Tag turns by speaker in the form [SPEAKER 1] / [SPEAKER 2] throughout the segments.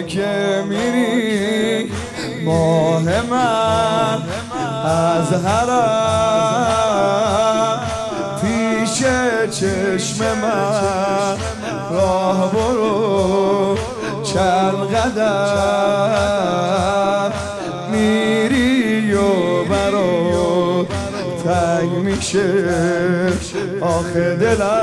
[SPEAKER 1] که میری ماه من از حرم پیش چشم من راه برو چند قدم میری و برات تنگ میشه آخه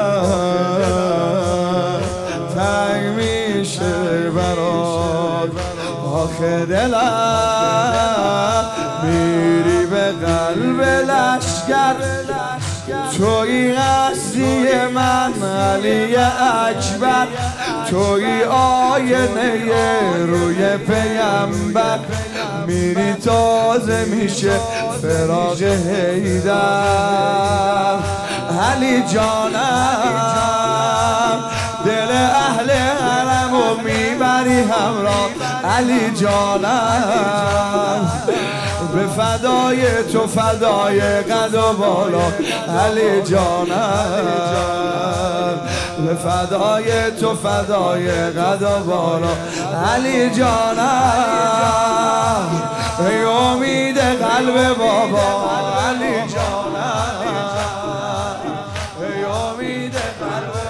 [SPEAKER 1] دلم تنگ میشه برات آخه دلم میری به قلب لشگر توی هستی من علی اکبر توی آینه روی پیامبر میری تازه میشه فراق حیدر علی جانم دل اهل حرمو میبری همراه علی جانم به فدای تو فدای قد و بالا علی جانم به فدای تو فدای قد و بالا علی جانم ای امید قلب بابا علی جانم ای امید قلب